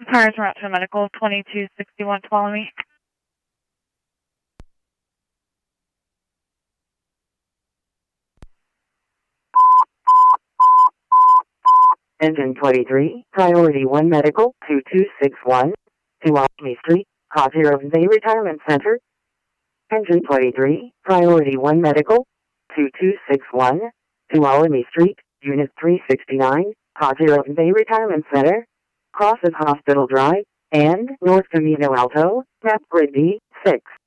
Cars route to medical 2261 Tuolumne. Engine 23, Priority 1 Medical 2261, Tuolumne Street, Cozumel Bay Retirement Center. Engine 23, Priority 1 Medical 2261, Tuolumne Street, Unit 369, Cozumel Bay Retirement Center. Crosses Hospital Drive and North Camino Alto, map grid D6.